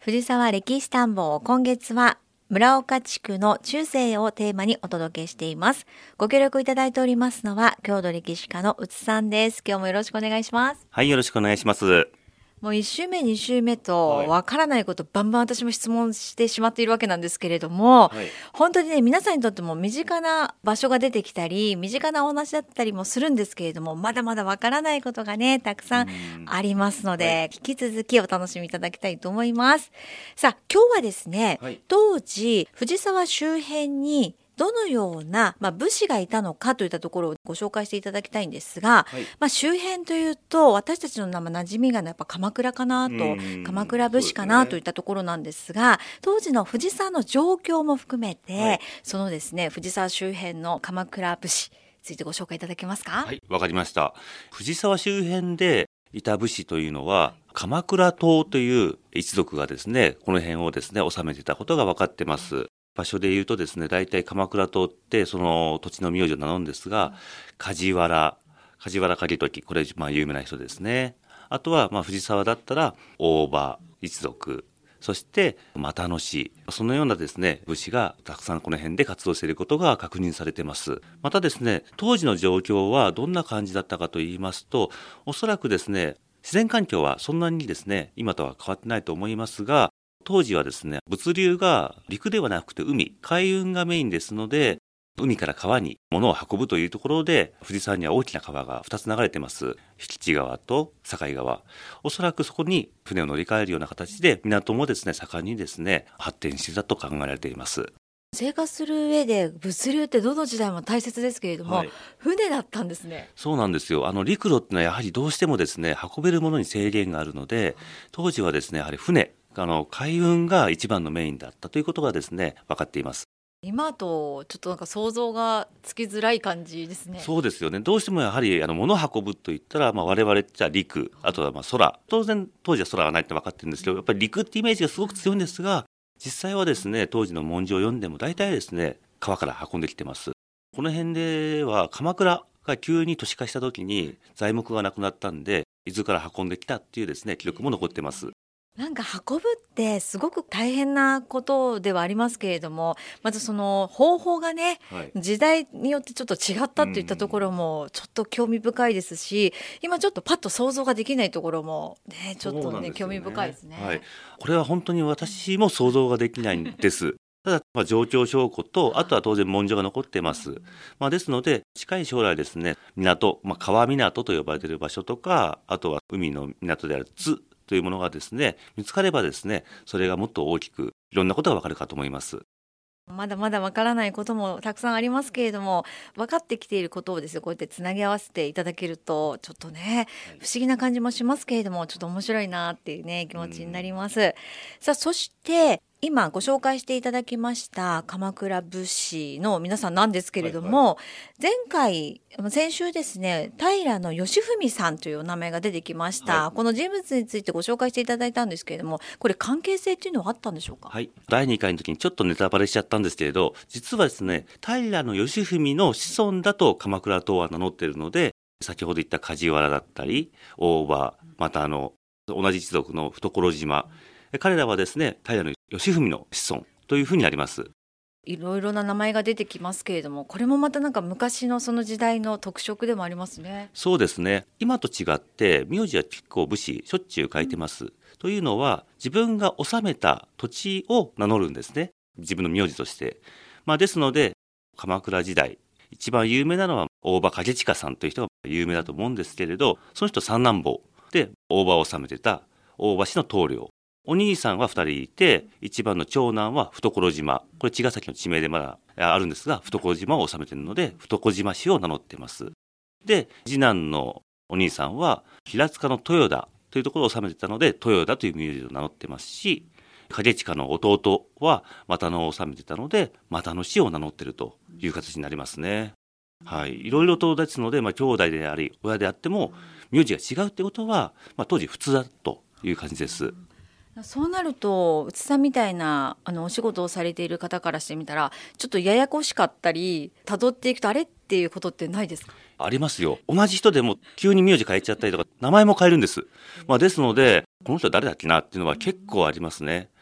藤沢歴史探訪、今月は村岡地区の中世をテーマにお届けしています。ご協力いただいておりますのは郷土歴史家の宇津さんです。今日もよろしくお願いします。 はい、よろしくお願いします。 もう1週目2週目とわからないことバンバン私も質問してしまっているわけなんですけれども、本当にね、皆さんにとっても身近な場所が出てきたり身近なお話だったりもするんですけれども、まだまだわからないことがねたくさんありますので、引き続きお楽しみいただきたいと思います。さあ、今日はですね、当時藤沢周辺にどのような、武士がいたのかといったところをご紹介していただきたいんですが、周辺というと私たちの馴染みがやっぱ鎌倉かなと、鎌倉武士かなといったところなんですが、当時の藤沢の状況も含めて、そのですね、藤沢周辺の鎌倉武士についてご紹介いただけますか？ はい、わかりました。藤沢周辺でいた武士というのは、鎌倉党という一族がですね、この辺をですね治めていたことが分かってます。場所で言うとですね、大体鎌倉党ってその土地の名字を名乗るんですが、梶原景時、これ有名な人ですね。あとは藤沢だったら大場一族、そして又野氏、そのようなですね武士がたくさんこの辺で活動していることが確認されています。またですね、当時の状況はどんな感じだったかといいますと、おそらくですね、自然環境はそんなにですね今とは変わってないと思いますが、当時はですね、物流が陸ではなくて海運がメインですので、海から川に物を運ぶというところで、藤沢には大きな川が2つ流れています。引地川と境川。おそらくそこに船を乗り換えるような形で、港もですね、盛んにですね、発展していたと考えられています。 生活する上で物流ってどの時代も大切ですけれども、船だったんですね。 そうなんですよ。陸路ってのはやはりどうしてもですね、運べるものに制限があるので、当時はですね、やはり船、海運が一番のメインだったということがですね分かっています。 今とちょっと想像がつきづらい感じですね。 そうですよね。どうしてもやはり物を運ぶといったら、我々じゃ陸、あとは空、当然当時は空はないって分かってるんですけど、やっぱり陸ってイメージがすごく強いんですが、実際はですね、当時の文字を読んでも大体ですね川から運んできてます。この辺では鎌倉が急に都市化した時に材木がなくなったんで、伊豆から運んできたっていうですね記録も残ってます。 なんか運ぶってすごく大変なことではありますけれども、まずその方法がね、時代によってちょっと違ったといったところもちょっと興味深いですし、今ちょっとパッと想像ができないところもね、ちょっとね興味深いですね。 これは本当に私も想像ができないんです。ただ状況証拠と、あとは当然文書が残っています。ですので近い将来ですね、港、川港と呼ばれている場所とか、あとは海の港である津というものがですね見つかればですね、それがもっと大きくいろんなことがわかるかと思います。 まだまだわからないこともたくさんありますけれども、分かってきていることをですね、こうやってつなぎ合わせていただけるとちょっとね、不思議な感じもしますけれども、ちょっと面白いなっていうね気持ちになります。さあ、そして今ご紹介していただきました鎌倉武士の皆さんなんですけれども、先週ですね、平義文さんというお名前が出てきました。この人物についてご紹介していただいたんですけれども、これ関係性っていうのはあったんでしょうか？ 第2回の時にちょっとネタバレしちゃったんですけれど、実はですね、平義文の子孫だと鎌倉党は名乗っているので、先ほど言った梶原だったり大場、また同じ一族の懐島、彼らはですね平義文の子孫というふうになります。 いろいろな名前が出てきますけれども、これもまたなんか昔のその時代の特色でもありますね。 そうですね。今と違って名字は結構武士しょっちゅう書いてます。というのは、自分が治めた土地を名乗るんですね、自分の名字として。ですので鎌倉時代一番有名なのは大場景親さんという人が有名だと思うんですけれど、その人三男坊で大場を治めてた大場氏の棟梁、お兄さんは2人いて、一番の長男は懐島、これ茅ヶ崎の地名でまだあるんですが、懐島を治めているので懐島氏を名乗っています。で、次男のお兄さんは平塚の豊田というところを治めていたので豊田という名字を名乗ってますし、景親の弟は又野を治めていたので又野氏を名乗っているという形になりますね。いろいろとですので、兄弟であり親であっても名字が違うってことは、当時普通だという感じです。 そうなると、内さんみたいなお仕事をされている方からしてみたら、ちょっとややこしかったり、辿っていくとあれっていうことってないですか？ ありますよ。同じ人でも急に名字変えちゃったりとか、名前も変えるんです。ですので、この人は誰だっけなっていうのは結構ありますね。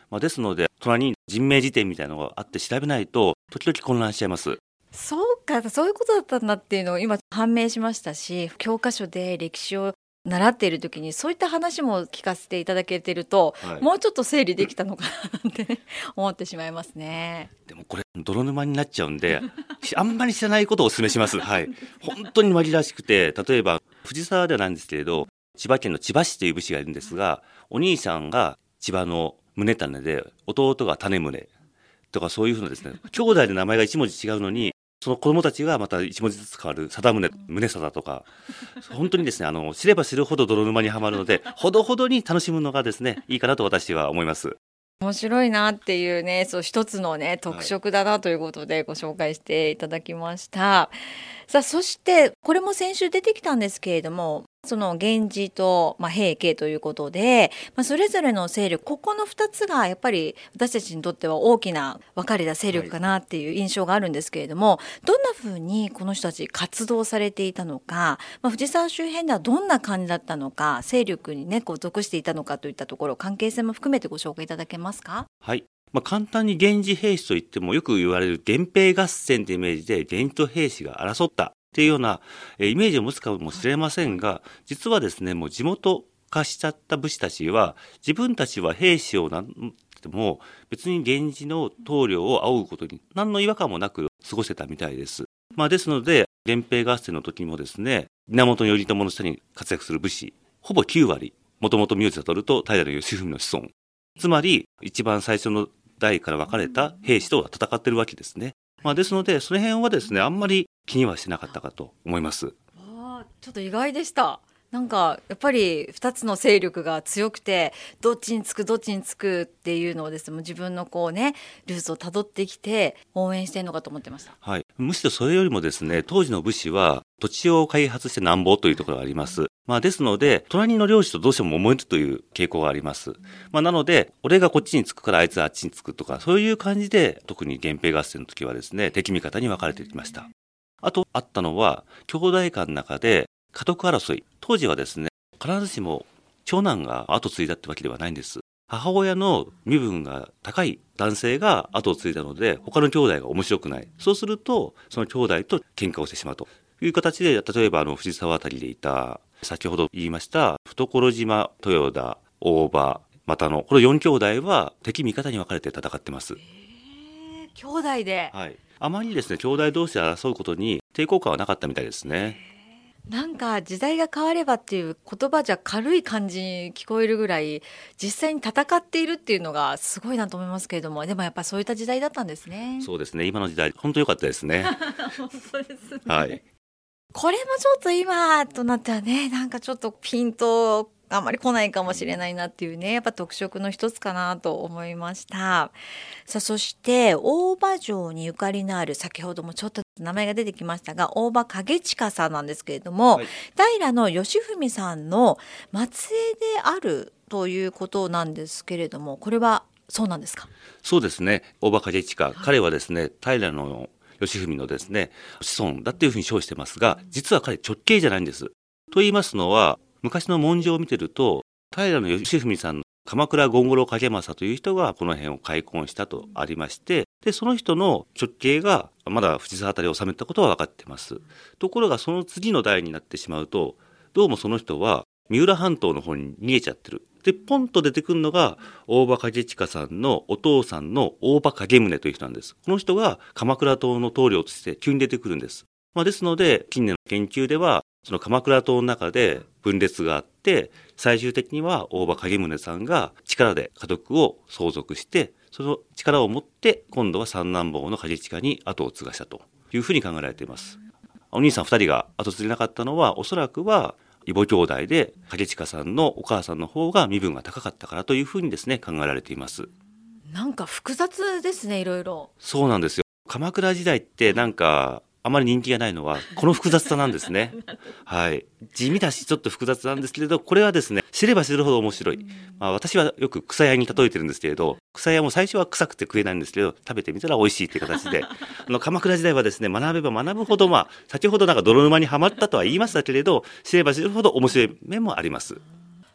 ですので隣に人名辞典みたいなのがあって調べないと時々混乱しちゃいます。 そうか、そういうことだったんだっていうのを今判明しましたし、教科書で歴史を習っている時にそういった話も聞かせていただけてると、もうちょっと整理できたのかななんて、ね、思ってしまいますね。 でもこれ泥沼になっちゃうんであんまり知らないことをお勧めします。はい、本当に紛らわしくて、例えば藤沢ではないんですけれど、千葉県の千葉市という武士がいるんですが、お兄さんが千葉の宗種で弟が種宗とか、そういうふうなですね、兄弟で名前が一文字違うのにその子供たちがまた一文字ずつ変わる貞宗、宗貞とか、本当にですね、知れば知るほど泥沼にはまるので、ほどほどに楽しむのがですね、いいかなと私は思います。 面白いなっていうね、そう一つのね特色だなということでご紹介していただきました。さあ、そしてこれも先週出てきたんですけれども、その源氏と、平家ということで、それぞれの勢力、ここの2つがやっぱり私たちにとっては大きな分かれた勢力かなっていう印象があるんですけれども、どんなふうにこの人たち活動されていたのか、藤沢周辺ではどんな感じだったのか、勢力にねこう属していたのかといったところ、関係性も含めてご紹介いただけますか？ はい、簡単に源氏平氏といってもよく言われる源平合戦というイメージで源氏と平氏が争ったっていうようなイメージを持つかもしれませんが、実はですね、もう地元化しちゃった武士たちは自分たちは平氏を名乗っても別に源氏の棟梁を仰ぐことに何の違和感もなく過ごせたみたいです。ですので源平合戦の時もですね、源頼朝の下に活躍する武士ほぼ9割、もともと名字を取ると平義文の子孫、つまり一番最初の代から分かれた兵士と戦ってるわけですね。ですのでその辺はですね、あんまり気にはしてなかったかと思います。 ちょっと意外でした。なんかやっぱり2つの勢力が強くて、どっちにつくっていうのをですね、自分のこうねルーツをたどってきて応援してるのかと思ってました。 はい、むしろそれよりもですね、当時の武士は土地を開発してなんぼというところがあります。ですので隣の領主とどうしても揉めるという傾向があります。なので俺がこっちにつくからあいつはあっちにつくとか、そういう感じで特に源平合戦の時はですね、敵味方に分かれてきました。あとあったのは兄弟間の中で家督争い。当時はですね、必ずしも長男が後を継いだってわけではないんです。母親の身分が高い男性が後を継いだので、他の兄弟が面白くない。そうするとその兄弟と喧嘩をしてしまうという形で、例えば藤沢あたりでいた先ほど言いました懐島、豊田、大場、又野、この4兄弟は敵味方に分かれて戦ってます。 兄弟で、 はい、あまりですね兄弟同士で争うことに抵抗感はなかったみたいですね。 なんか時代が変わればっていう言葉じゃ軽い感じに聞こえるぐらい、実際に戦っているっていうのがすごいなと思いますけれども、でもやっぱりそういった時代だったんですね。 そうですね、今の時代本当良かったですね。 本当ですね。 はい。 これもちょっと今となってはね、なんかちょっとピンとあんまり来ないかもしれないなっていうね、やっぱ特色の一つかなと思いました。さあ、そして大場城にゆかりのある、先ほどもちょっと名前が出てきましたが、大場景親さんなんですけれども、平義文さんの末裔であるということなんですけれども、これはそうなんですか？ そうですね、大場景親、彼はですね平義文のですね子孫だっていうふうに称してますが、実は彼直系じゃないんです。と言いますのは、昔の文書を見てると平義文さんの鎌倉権五郎景政という人がこの辺を開墾したとありまして、でその人の直系がまだ藤沢あたりを治めたことは分かってます。ところがその次の代になってしまうと、どうもその人は三浦半島の方に逃げちゃってる。でポンと出てくるのが大場景親さんのお父さんの大場景宗という人なんです。この人が鎌倉党の棟梁として急に出てくるんです。ですので近年の研究ではその鎌倉党の中で分裂があって、最終的には大場景宗さんが力で家督を相続して、その力を持って今度は三男坊の景親に後を継がしたというふうに考えられています。お兄さん2人が後継ぎなかったのは、おそらくは異母兄弟で景親さんのお母さんの方が身分が高かったからというふうにですね考えられています。 なんか複雑ですね、いろいろ。 そうなんですよ。鎌倉時代ってなんかあまり人気がないのはこの複雑さなんですね。はい、地味だしちょっと複雑なんですけれど、これはですね知れば知るほど面白い。私はよく草屋に例えてるんですけれど、草屋も最初は臭くて食えないんですけど、食べてみたら美味しいという形で鎌倉時代はですね学べば学ぶほど、先ほどなんか泥沼にはまったとは言いましたけれど、知れば知るほど面白い面もあります。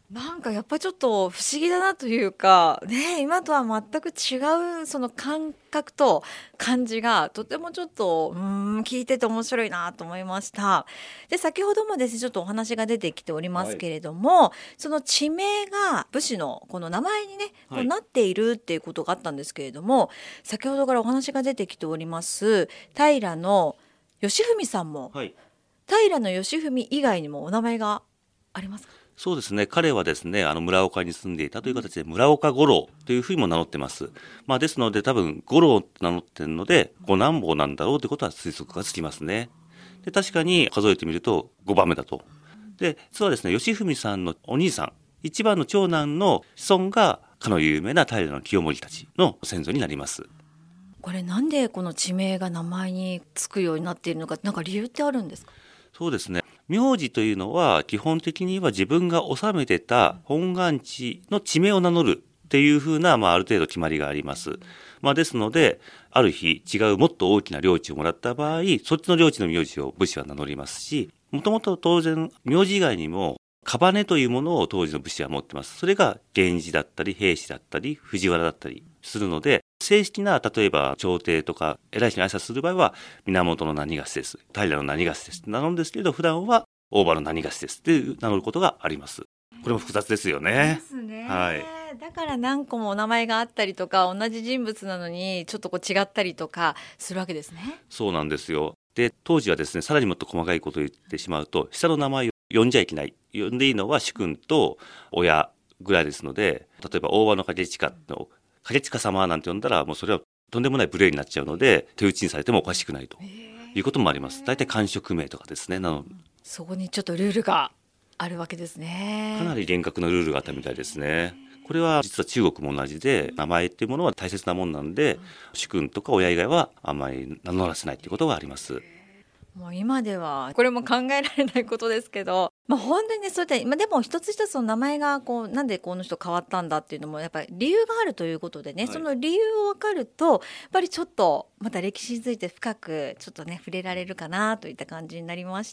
なんかやっぱりちょっと不思議だなというかね、今とは全く違うその感覚と感じがとてもちょっと聞いてて面白いなと思いました。で先ほどもですねちょっとお話が出てきておりますけれども、その地名が武士のこの名前にね、こうなっているっていうことがあったんですけれども、先ほどからお話が出てきております平の義文さんも、平の義文以外にもお名前がありますか？ そうですね。彼はですね、村岡に住んでいたという形で、村岡五郎というふうにも名乗ってます。ですので、多分、五郎って名乗ってるので、五男坊なんだろうということは推測がつきますね。で、確かに数えてみると5番目だと。で、実はですね、義文さんのお兄さん、一番の長男の子孫が、かの有名な平清盛たちの先祖になります。 これなんでこの地名が名前につくようになっているのか、なんか理由ってあるんですか？ そうですね。名字というのは基本的には自分が治めてた本願地の地名を名乗るっていうふうな、ある程度決まりがあります。ですので、ある日違うもっと大きな領地をもらった場合、そっちの領地の名字を武士は名乗りますし、もともと当然名字以外にも姓というものを当時の武士は持ってます。それが源氏だったり平氏だったり藤原だったりするので、正式な例えば朝廷とか偉い人に挨拶する場合は源の何がしです、平の何がしですって名乗るんですけど、普段は大場の何がしですって名乗ることがあります。これも複雑ですよね。 ですね。 はい。 だから何個もお名前があったりとか、同じ人物なのにちょっとこう違ったりとかするわけですね。 そうなんですよ。で、当時はですね、さらにもっと細かいことを言ってしまうと、下の名前を呼んじゃいけない。呼んでいいのは主君と親ぐらいですので、例えば大場の景親の景親様なんて呼んだら、もうそれはとんでもない無礼になっちゃうので、手打ちにされてもおかしくないということもあります。大体官職名とかですね。 そこにちょっとルールがあるわけですね。 かなり厳格なルールがあったみたいですね。これは実は中国も同じで、名前っていうものは大切なもんなんで、主君とか親以外はあんまり名乗らせないっていうことがあります。 もう今ではこれも考えられないことですけど、本当にね、そうやってでも一つ一つの名前がこうなんでこの人変わったんだっていうのもやっぱり理由があるということでね、その理由を分かるとやっぱりちょっとまた歴史について深くちょっとね触れられるかなといった感じになりました。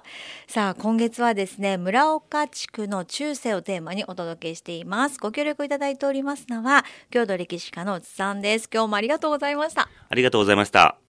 さあ今月はですね、村岡地区の中世をテーマにお届けしています。ご協力いただいておりますのは郷土歴史家の内さんです。今日もありがとうございました。 ありがとうございました。